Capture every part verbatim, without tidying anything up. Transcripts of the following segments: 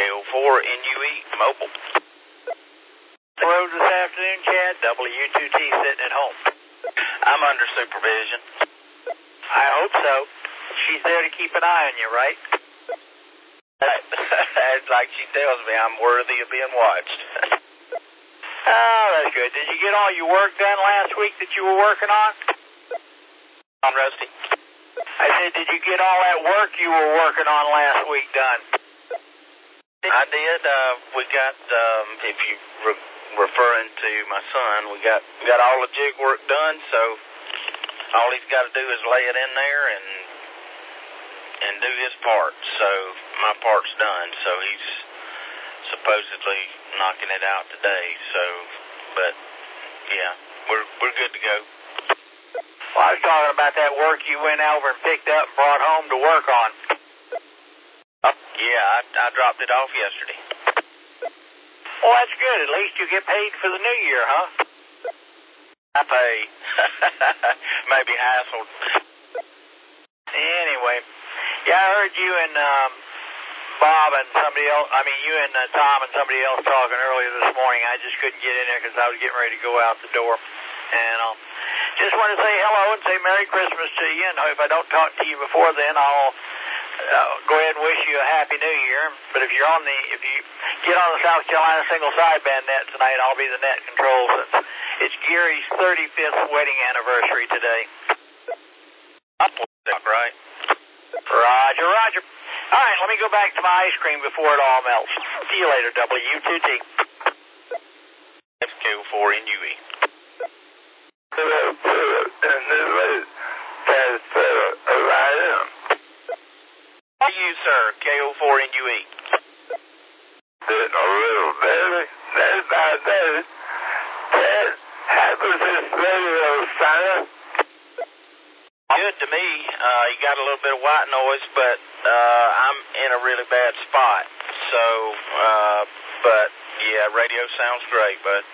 oh four N U E Mobile. Road this afternoon, Chad. W two T sitting at home. I'm under supervision. I hope so. She's there to keep an eye on you, right? It's like she tells me I'm worthy of being watched. Oh, that's good. Did you get all your work done last week that you were working on? On Rusty. I said, did you get all that work you were working on last week done? I did. Uh, we got, um, if you re referring to my son, we got got all the jig work done, so all he's got to do is lay it in there and and do his part. So my part's done. So he's supposedly knocking it out today. So, but yeah, we're we're good to go. Well, I was talking about that work you went over and picked up and brought home to work on. Uh, yeah, I, I dropped it off yesterday. Well, that's good. At least you get paid for the new year, huh? I pay. Maybe hassled. Anyway, yeah, I heard you and um, Bob and somebody else, I mean, you and uh, Tom and somebody else talking earlier this morning. I just couldn't get in there because I was getting ready to go out the door. And um, just want to say hello and say Merry Christmas to you. And if I don't talk to you before then, I'll uh, go ahead and wish you a Happy New Year. But if you're on the, if you get on the South Carolina single sideband net tonight, I'll be the net control since it's Gary's thirty-fifth wedding anniversary today. Right. Roger, roger. All right, let me go back to my ice cream before it all melts. See you later, W two T. K oh four N U E. How are you, sir? K oh four N U E. A little baby, day by day. Dad, how does this radio sound? Good to me. Uh, you got a little bit of white noise, but uh, I'm in a really bad spot. So, uh, but yeah, radio sounds great, bud.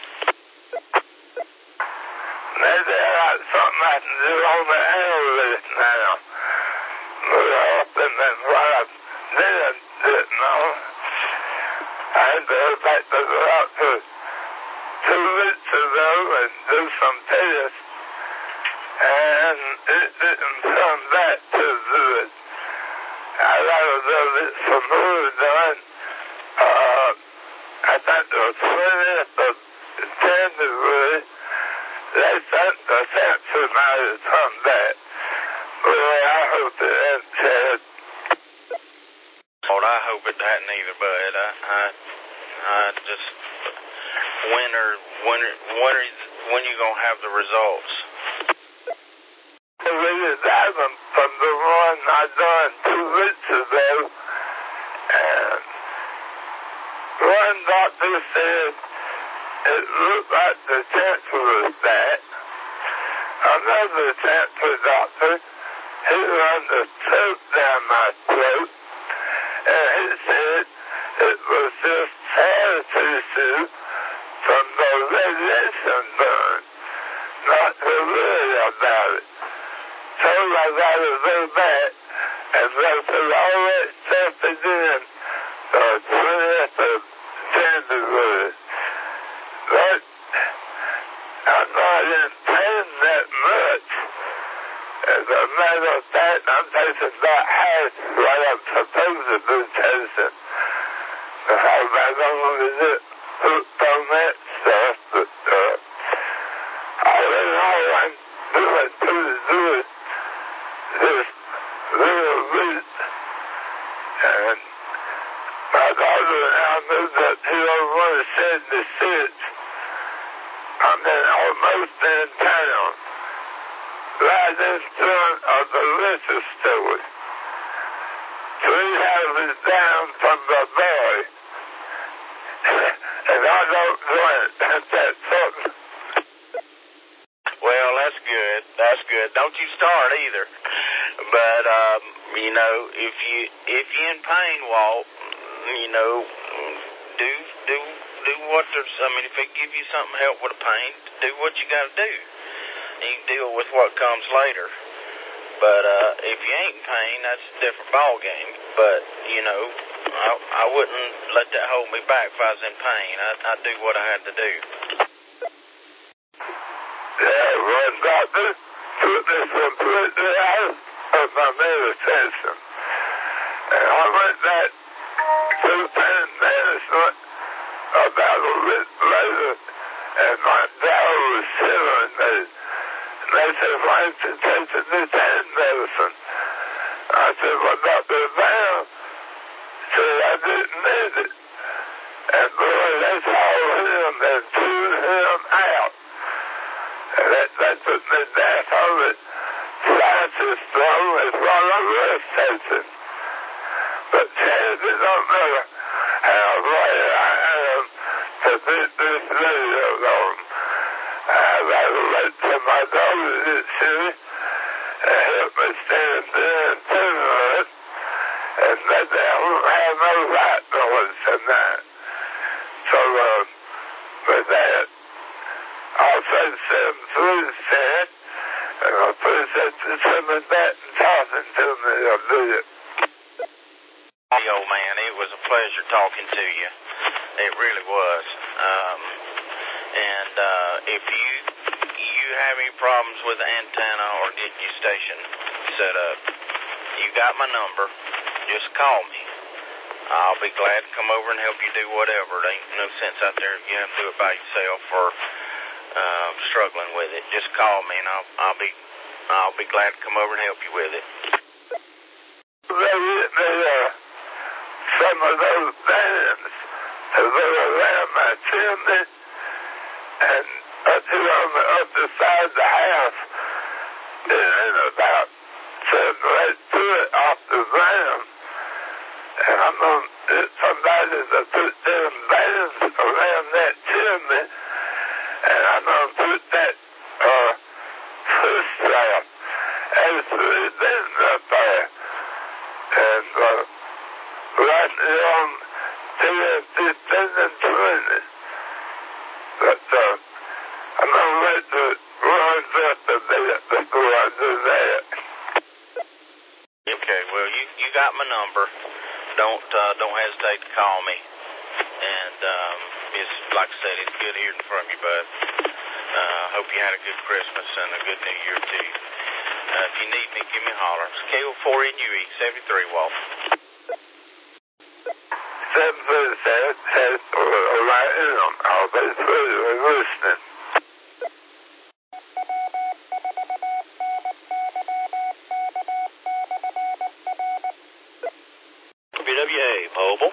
Maybe I got something I can do on the air with now. Move up and then what I did, didn't know. I had to go back to the doctor two weeks ago and do some tests. And it didn't come back too good. I got a little bit some more done. Uh, I think the twentieth of January, they sent the cancer might have come back. Well, I hope it ain't Chad. Lord, I hope it hadn't either, bud. I, I, I just, when are, when are, when are, when you gonna have the results? I really died from the one I done two weeks ago, and one doctor said it looked like the cancer was back. Another cancer doctor, he run the tube down my throat, and he said it was just hair tissue from the radiation burn, not to worry about it. So I got to go back and go through all that stuff again the twentieth of January. But I'm not in pain that much. As a matter of fact, I'm taking about half what I'm supposed to be taking. Because I don't want to get hooked on that stuff. But uh, all in all, I'm doing pretty good. This little week, and my daughter now moved up here over one seventy-six. I'm in almost in town, right in front of the liquor store, three houses down from the boy, and I don't drink. That's something. Well, that's good. That's good. Don't you start either. But um, you know, if you if you're in pain, Walt, you know, do do do what there's. I mean, if they give you something to help with the pain, do what you got to do. You can deal with what comes later. But uh, if you ain't in pain, that's a different ball game. But you know, I, I wouldn't let that hold me back if I was in pain. I, I'd do what I had to do. Yeah, one doctor took me completely out of my medication. And I went back to pain management about a week later, and my jaw was shivering me. And they said, why aren't you taking this pain medicine? I said, well, Doctor Brown said I didn't need it. And boy, they saw him and threw him out. And that, that took me back on it. Francis Stone is what I was taking. But Sandy don't know how glad I am to put this video on. I'd rather wait till my daughter gets here and help me stand there and turn on it. And maybe I won't have no light noise tonight. So, uh, with that, I'll say seven three ten, and I appreciate you coming back and talking to me a bit. Hey, old man, it was a pleasure talking to you. It really was. Um, and uh, if you you have any problems with the antenna or getting your station set up, you got my number. Just call me. I'll be glad to come over and help you do whatever. There ain't no sense out there if you have to do it by yourself or uh, struggling with it. Just call me, and I'll I'll be I'll be glad to come over and help you with it. They hit me, uh, some of those bands to go around my chimney and up here on the upper side of the house. It ain't about seven or eight foot off the ground. And I'm going to get somebody to put them bands around that chimney, and I'm going to put that uh, foot strap as three bends up there. And uh, right on ten, fifteen, and twenty. But uh, I'm going to let the runs up a bit before I do that. Okay, well, you, you got my number. Don't uh, don't hesitate to call me. And um, it's like I said, it's good hearing from you, bud. Uh, hope you had a good Christmas and a good New Year too. Uh, if you need me, give me a holler. It's K O four N U E seventy-three, Walt. Seven foot seven, seven, right in them. I'll be through and listening. B W A Mobile.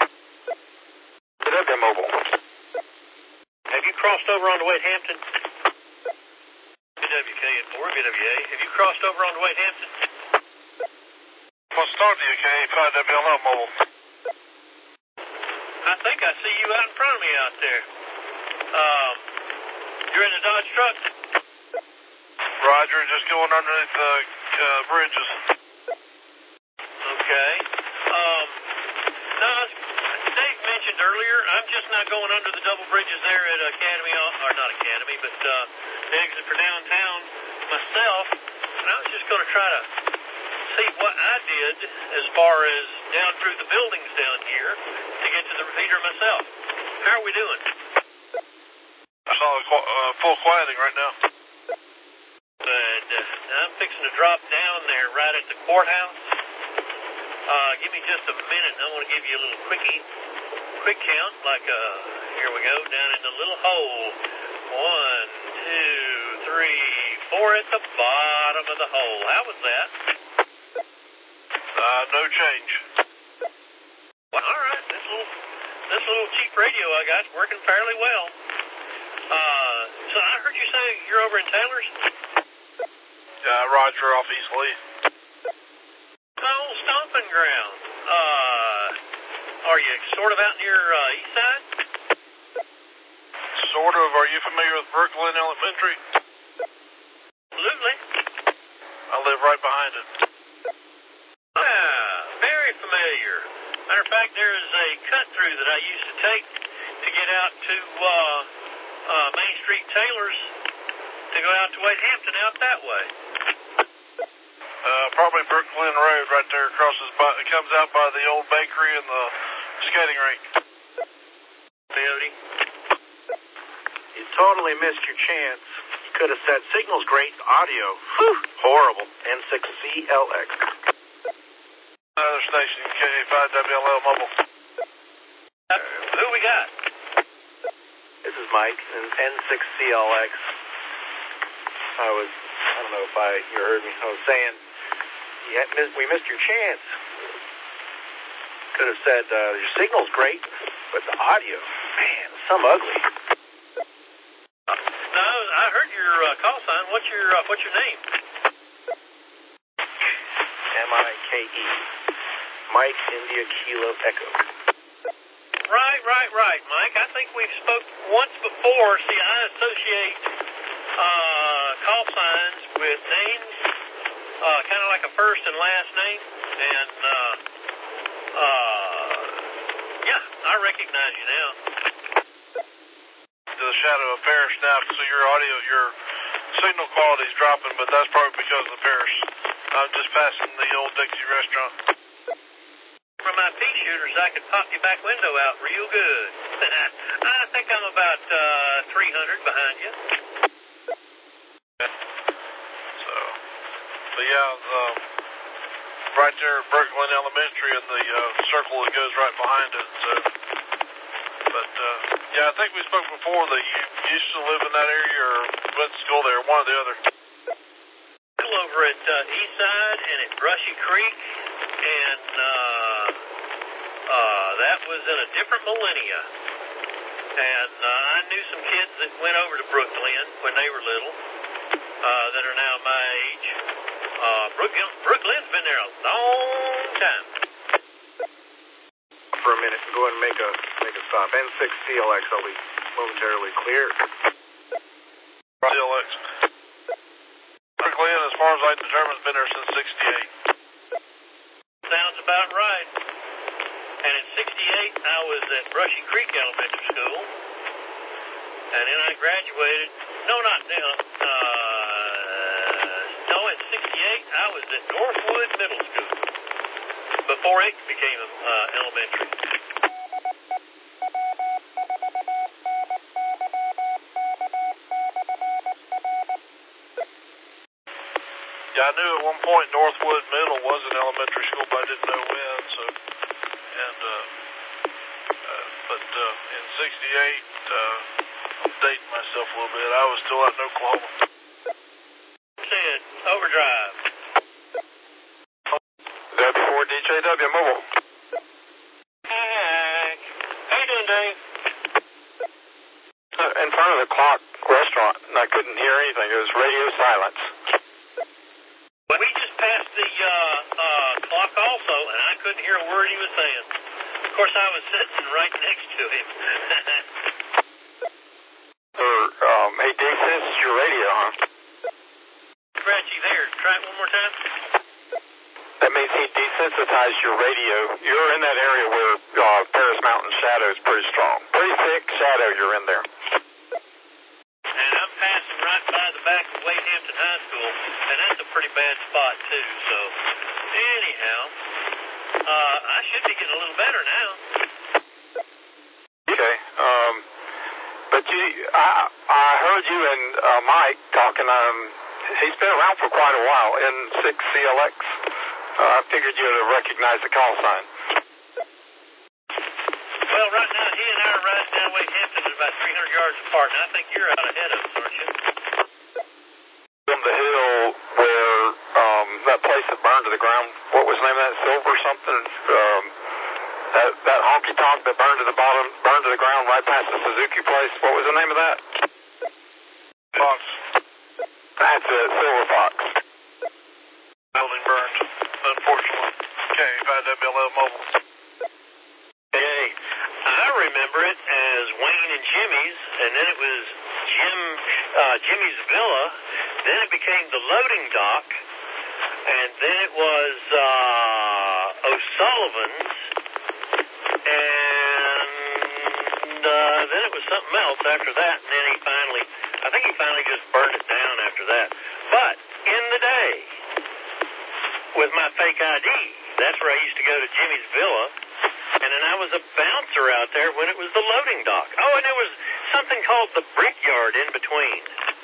B W A Mobile. Have you crossed over onto Wade Hampton? B W K at four, B W A. Have you crossed over onto Wade Hampton? What's starting you, K five W L Mobile? I think I see you out in front of me out there. Um, you're in a Dodge truck? Roger, just going underneath the uh, bridges. Okay. Um, no, Dave mentioned earlier, I'm just not going under the double bridges there at Academy, or not Academy, but uh, the exit for downtown myself, and I was just going to try to see what I did as far as down through the buildings down here to get to the repeater myself. How are we doing? I saw a qu- uh, full quieting right now. But uh, I'm fixing to drop down there right at the courthouse. Uh, give me just a minute, and I want to give you a little quickie, quick count, like, uh, here we go, down in the little hole. One, two, three, four at the bottom of the hole. How was that? Uh, no change. Well, all right, this little, this little cheap radio I got is working fairly well. Uh, so I heard you say you're over in Taylor's? Uh, Roger, off East Lee. My old stomping ground. Uh, are you sort of out near uh, East Side? Sort of. Are you familiar with Brooklyn Elementary? Absolutely. I live right behind it. Ah, very familiar. Matter of fact, there is a cut through that I used to take to get out to uh, uh, Main Street Taylor's to go out to Wade Hampton out that way. Uh, probably Brooklyn Road right there crosses by, it comes out by the old bakery and the skating rink. Coyote. You totally missed your chance. You could have said signal's great, audio, whew, horrible. N six C L X. Another station, K five W L L Mobile. Uh, who we got? This is Mike, and N six C L X. I was, I don't know if I, you heard me, I was saying, you had missed, we missed your chance. Could have said, uh, your signal's great, but the audio, man, some ugly. Uh, no, I heard your uh, call sign. What's your uh, What's your name? M I K E. Mike India Kilo Echo. Right, right, right, Mike. I think we've spoke once before. See, I associate uh, call signs with names, uh, kind of like a first and last name, and uh, uh, yeah, I recognize you now. To the shadow of Paris now, so your audio, your signal quality is dropping, but that's probably because of the Paris. I'm just passing the old Dixie restaurant. From my pea shooters, I could pop your back window out real good. I think I'm about uh, three hundred behind you. So, but yeah, um, right there at Brooklyn Elementary and the uh, circle that goes right behind it. So, but uh, yeah, I think we spoke before that you used to live in that area or went to school there, one or the other. Over at uh, East Side and at Brushy Creek, and uh, uh, that was in a different millennia. And uh, I knew some kids that went over to Brooklyn when they were little uh, that are now my age. Uh, Brooklyn, Brooklyn's been there a long time. For a minute, go ahead and make a make a stop. N six C L X, I'll be momentarily clear. C L X. Brooklyn, as far as I determine, has been there since sixty-eight. Sounds about right. And in sixty-eight, I was at Brushy Creek Elementary School. And then I graduated. No, not now. Uh, no, in sixty-eight, I was at Northwood Middle School before it became uh, elementary. Yeah, I knew at one point Northwood Middle was an elementary school, but I didn't know when. So, and uh, uh, but uh, in sixty-eight, uh, I'm dating myself a little bit. I was still out in Oklahoma. Said overdrive. W four D J W Mobile. Hey, how you doing, Dave? Uh, in front of the Clock restaurant, and I couldn't hear anything. It was radio silence. We just passed the uh, uh, clock also, and I couldn't hear a word he was saying. Of course, I was sitting right next to him. Or, um, hey, Dave, this is your radio, huh? Scratchy there. Try it one more time. That means he desensitized your radio. You're in that area where uh, Paris Mountain shadow is pretty strong. Pretty thick shadow you're in there. And I'm passing right by the back of Wade Hampton High School, and that's a pretty bad spot, too. So, anyhow, uh, I should be getting a little better now. Okay. Um, but you, I, I heard you and uh, Mike talking. Um, he's been around for quite a while. N six C L X. Uh, I figured you'd have recognized the call sign. Well, right now, he and I are riding down Wade Hampton at about three hundred yards apart, and I think you're out ahead of us, aren't you? On the hill where um, that place that burned to the ground, what was the name of that? Silver something? Um, that, that honky tonk that burned to the bottom, burned to the ground right past the Suzuki place. What was the name of that? Fox. That's it, Silver Fox. Building burned, unfortunately. K five W L L Mobile. Hey, I remember it as Wayne and Jimmy's, and then it was Jim, uh, Jimmy's Villa, then it became the loading dock, and then it was uh, O'Sullivan's, and uh, then it was something else after that, and then he finally, I think he finally just burned it down after that. But in the day, with my fake I D. That's where I used to go to Jimmy's Villa. And then I was a bouncer out there when it was the loading dock. Oh, and there was something called the Brickyard in between.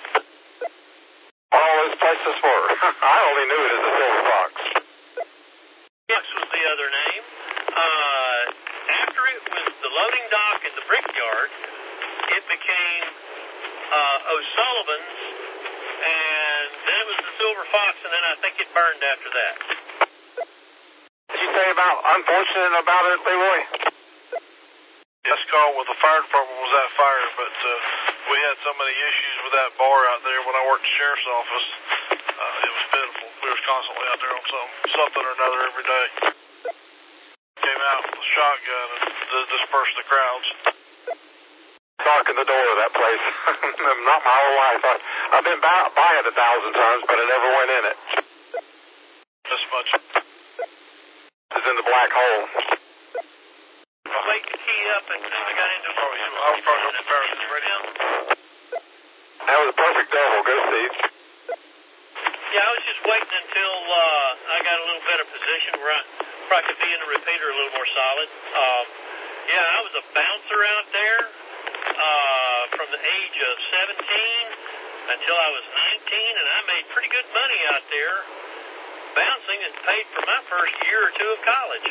All those places were. I only knew it as the Silver Fox. Fox was the other name. Uh, after it was the loading dock and the Brickyard, it became uh, O'Sullivan's, and then it was the Silver Fox, and then I think it burned after that. Did you say about unfortunate about it, Leroy? Yes, call with the fire department was that fire, but uh, we had so many issues with that bar out there when I worked at the sheriff's office. Uh, it was pitiful. We were constantly out there on some, something or another every day. Came out with a shotgun and d- dispersed the crowds. Darkened the door of that place. Not my whole life. I, I've been by, by it a thousand times, but I never went in it. This much. It's in the black hole. Wait to key up, and I got into Oh, you, I was probably up the power right now. That was a perfect double. Go, Steve. Yeah, I was just waiting until uh, I got a little better position where I, where I could be in the repeater a little more solid. Um, yeah, I was a bouncer out there uh, from the age of seventeen until I was nineteen, and I made pretty good money out there bouncing and paid for my first year or two of college.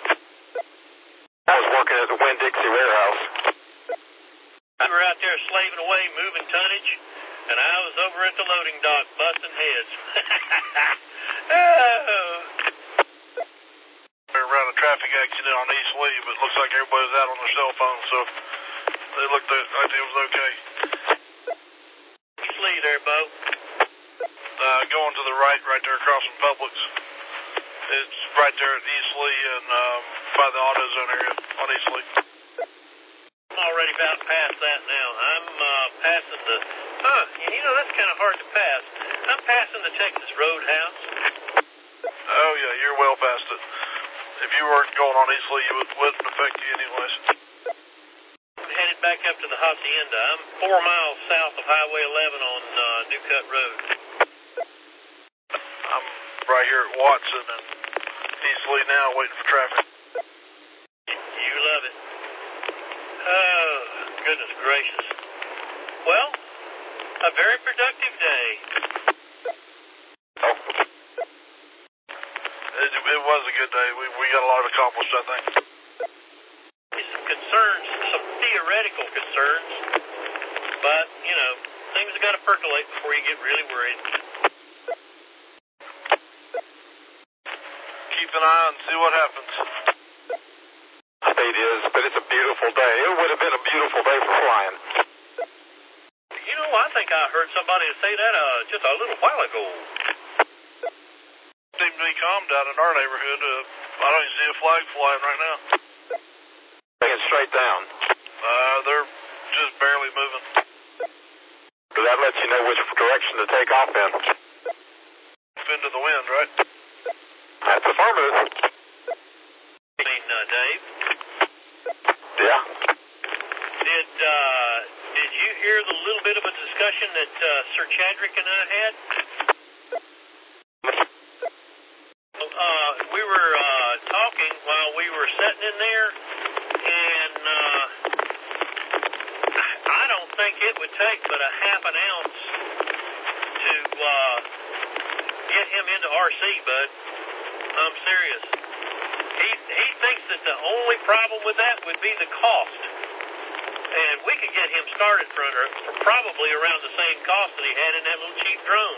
I was working at the Winn-Dixie warehouse. We were out there slaving away, moving tonnage, and I was over at the loading dock busting heads. Oh. We were around a traffic accident on East Lee, but it looks like everybody was out on their cell phones, so they looked like it was okay. East Lee there, Bo. Uh, going to the right, right there across from Publix. It's right there at East Lee and um, by the AutoZone area on East Lee. I'm already about past that now. I'm uh, passing the... Huh, you know, that's kind of hard to pass. I'm passing the Texas Roadhouse. Oh, yeah, you're well past it. If you weren't going on East Lee, it would, wouldn't affect you anyways. I'm headed back up to the Hacienda. I'm four miles south of Highway eleven on uh, New Cut Road. I'm right here at Watson and East Lee now waiting for traffic. You love it. Oh, goodness gracious. Well, a very productive day. Oh. It, it was a good day. We, we got a lot accomplished, I think. Some concerns, some theoretical concerns, but, you know, things have got to percolate before you get really worried. Keep an eye and see what happens. It is, but it's a beautiful day. It would have been a beautiful day for flying. You know, I think I heard somebody say that uh, just a little while ago. Seems to be calm down in our neighborhood. Uh, I don't even see a flag flying right now. Taking straight down. Uh, they're just barely moving. So that lets you know which direction to take off in. Into the wind, right? That's affirmative. I mean, uh, Dave? Yeah. Did, uh, did you hear the little bit of a discussion that uh, Sir Chadrick and I had? Uh, we were uh, talking while we were sitting in there, and uh, I don't think it would take but a half an ounce to uh, get him into R C, bud. I'm serious. He he thinks that the only problem with that would be the cost. And we could get him started for, under, for probably around the same cost that he had in that little cheap drone.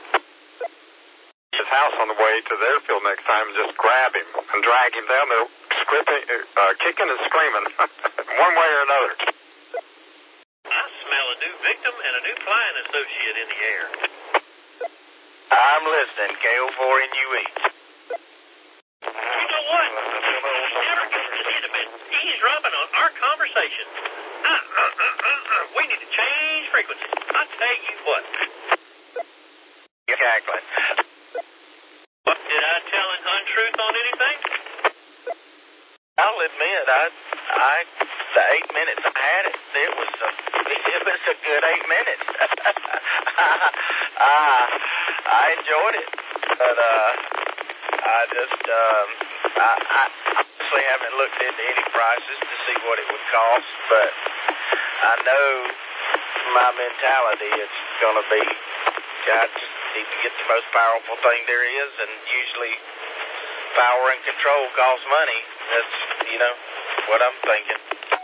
His house on the way to the airfield next time and just grab him and drag him down there, scripting, uh, kicking and screaming, one way or another. I smell a new victim and a new flying associate in the air. I'm listening, K O four N U E. You know what? He never gets to hit him and eavesdropping on our conversation. Uh, uh, uh, uh, uh. We need to change frequency. I tell you what. You're cackling. What, did I tell an untruth on anything? I'll admit, I, I, the eight minutes I had it, it was a, it was a good eight minutes. I, I enjoyed it, but uh, I just, um, I, I honestly haven't looked into any prices to see what it would cost, but I know my mentality is going to be, I just need to get the most powerful thing there is, and usually power and control costs money. That's, you know, what I'm thinking.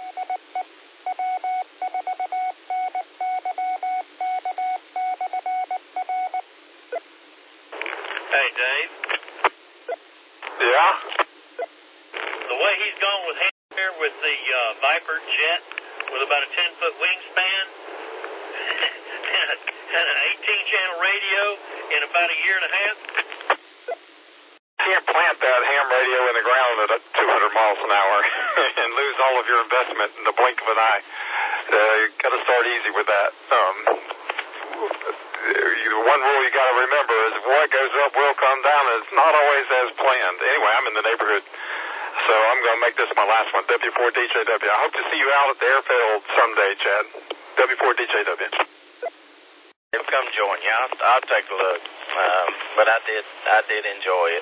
Hey, Dave. Yeah? The way he's gone with here with the uh, Viper jet with about a ten-foot wingspan and, a, and an eighteen-channel radio in about a year and a half. You can't plant that ham radio in the ground at two hundred miles an hour and lose all of your investment in the blink of an eye. Uh, you got to start easy with that. Um, one rule you got to remember is what goes up will come down. It's not always as planned. Anyway, I'm in the neighborhood, so I'm going to make this my last one. W four D J W. I hope to see you out at the airfield someday, Chad. W four D J W. I'll come join you. I'll, I'll take a look. Um, but I did, I did enjoy it.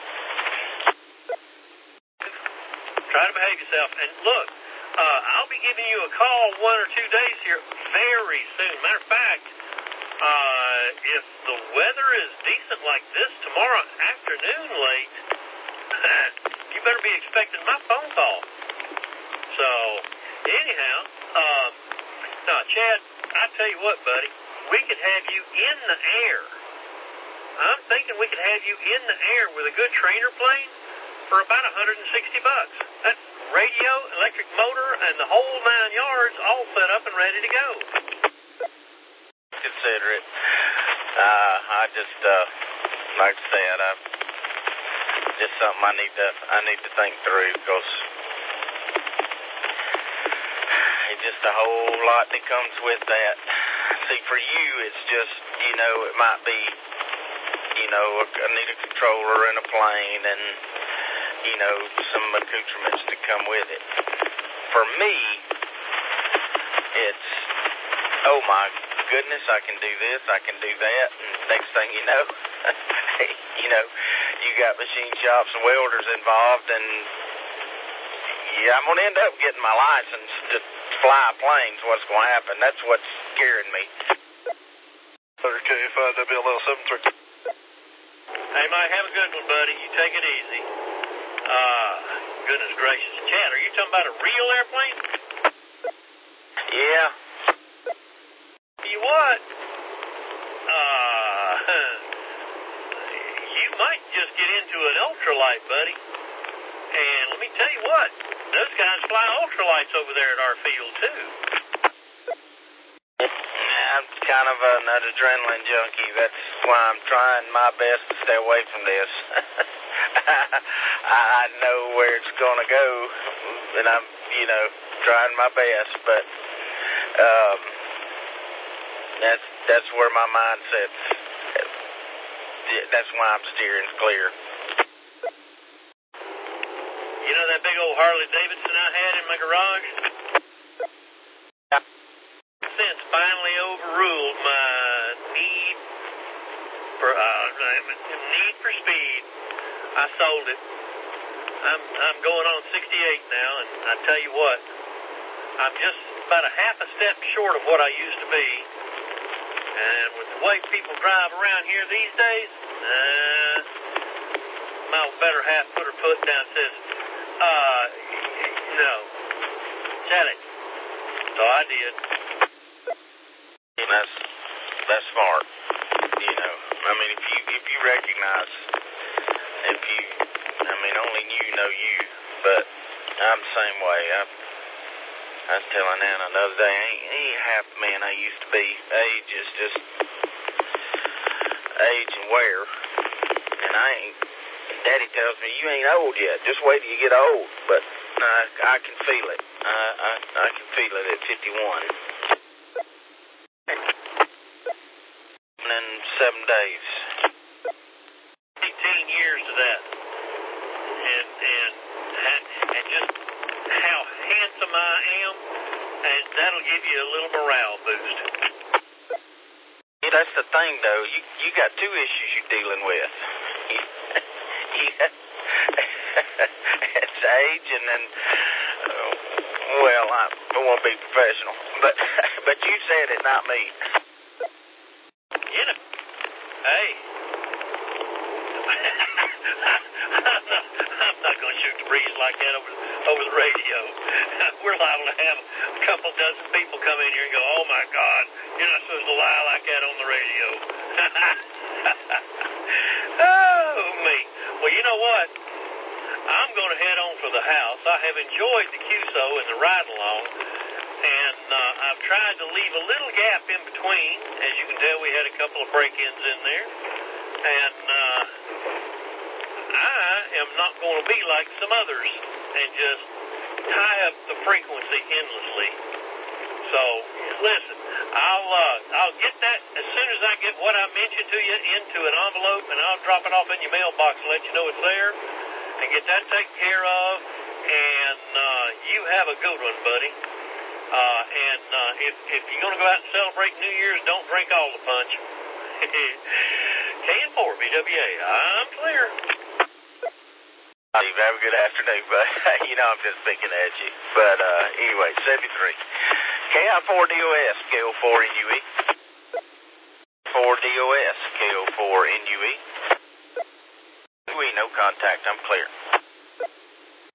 Try to behave yourself. And look, uh, I'll be giving you a call one or two days here very soon. Matter of fact, uh, if the weather is decent like this tomorrow afternoon late, you better be expecting my phone call. So, anyhow, um, now, Chad, I tell you what, buddy, we could have you in the air. I'm thinking we could have you in the air with a good trainer plane for about one hundred sixty bucks. That's radio, electric motor, and the whole nine yards all set up and ready to go. Consider it. Uh, I just, uh, like I said, I, just something I need to, I need to think through, because it's just a whole lot that comes with that. See, for you, it's just, you know, it might be, you know, I need a controller and a plane and, you know, some accoutrements to come with it. For me, it's, oh my goodness, I can do this, I can do that, and next thing you know, you know, you got machine shops and welders involved, and yeah, I'm going to end up getting my license to fly planes. What's going to happen? That's what's scaring me. K five W L seven three. Hey, Mike, have a good one, buddy. You take it easy. Uh, goodness gracious. Chad, are you talking about a real airplane? Yeah. You what? Uh, you might just get into an ultralight, buddy. And let me tell you what, those guys fly ultralights over there at our field, too. I'm kind of an adrenaline junkie. That's why I'm trying my best to stay away from this. I know where it's going to go, and I'm, you know, trying my best, but um, that's that's where my mindset's. That's why I'm steering clear. You know that big old Harley Davidson I had in my garage? Since finally overruled my need for uh, need for speed. I sold it. I'm I'm going on sixty-eight now, and I tell you what, I'm just about a half a step short of what I used to be. And with the way people drive around here these days, uh, my better half put her foot down and says, uh, no, Sally. So I did. And that's that's smart. You know, I mean, if you if you recognize, if you, I mean, only you know you, but I'm the same way. I, I was telling Anna the other day, I ain't, I ain't half the man I used to be. Age is just age and wear, and I ain't. Daddy tells me you ain't old yet. Just wait till you get old. But I I can feel it. I I, I can feel it at fifty-one. And then seven days. eighteen years of that. And, and, and, and just how handsome I am, and that'll give you a little morale boost. Yeah, that's the thing, though. You you got two issues you're dealing with. You, it's age, and then, uh, well, I, I won't be professional, but but you said it, not me. You know, hey, I'm not going to shoot the breeze like that over over the radio. We're liable to have a couple dozen people come in here and go, "Oh my God, you're not supposed to lie like that on the radio." Oh me. Well, you know what? I'm going to head on for the house. I have enjoyed the Q S O and the ride along, and uh, I've tried to leave a little gap in between. As you can tell, we had a couple of break-ins in there, and uh, I am not going to be like some others and just tie up the frequency endlessly. So, listen, I'll uh, I'll get that as soon as I get what I mentioned to you into an envelope, and I'll drop it off in your mailbox and let you know it's there, and get that taken care of. And uh, you have a good one, buddy. Uh, and uh, if if you're going to go out and celebrate New Year's, don't drink all the punch. K N four B W A, I'm clear. Steve, have a good afternoon, but you know I'm just picking at you. But uh, anyway, seventy-three. K I four D O S, K O four N U E. four D O S, K O four N U E. We no contact, I'm clear.